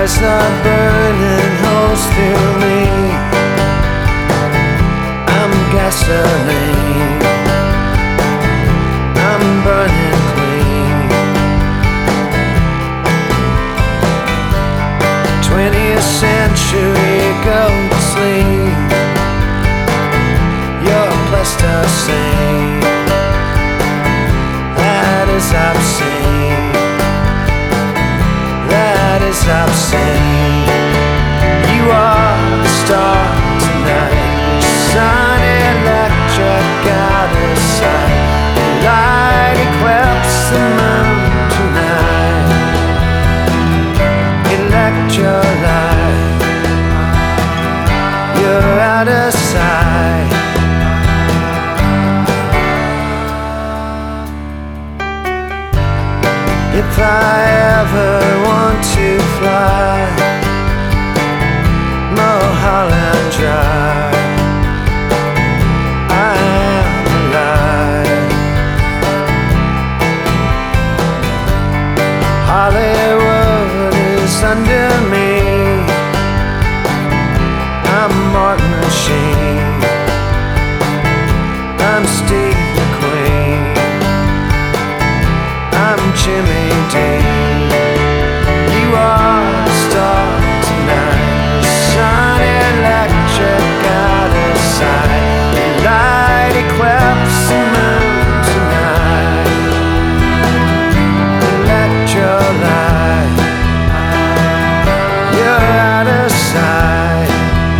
eyes are burning holes through me. I'm gasoline, I'm burning clean. 20th century, go to sleep. You're plasticine, that is obscene. That is obscene. You are the star tonight, sun electric out of sight. Light eclipse the moon tonight. Electrolyte, you're out of sight. If I ever want to fly Mulholland Drive, I am alive. Hollywood is under me. I'm Martin Sheen, I'm Steve McQueen, I'm Jimmy Dean. You are the star tonight, sun electric out of sight. Light eclipse the moon tonight. Electrolyte, you're out of sight.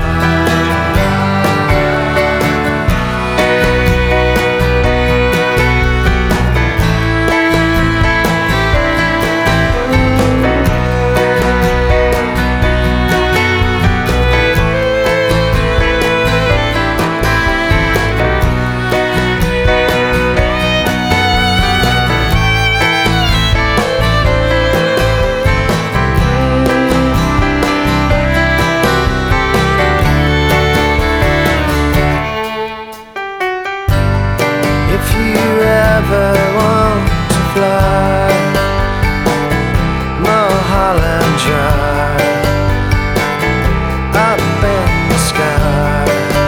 If you ever want to fly Mulholland Drive, up in the sky,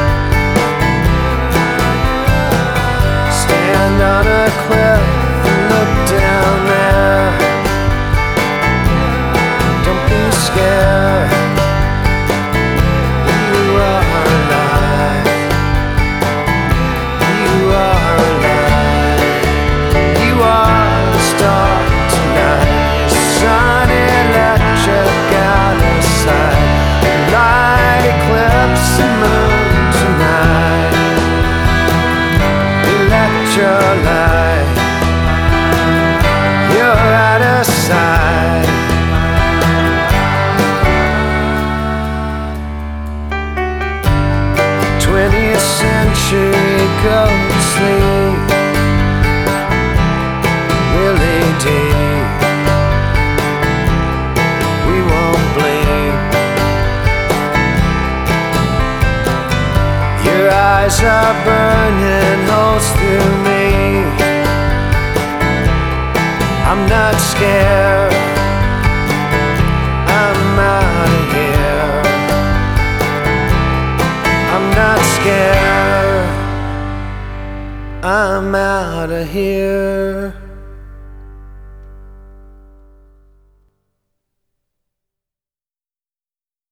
stand on a cliff and look down there. Don't be scared, you are alive. You are alive. You are the star tonight, sun electric out of sight. Light eclipse the moon tonight. Electrolyte, you're out of sight. 20th century, go to sleep. Willie D, we won't bleed. Your eyes are burning holes through me. I'm not scared, I'm out of here. I'm not scared, I'm out of here.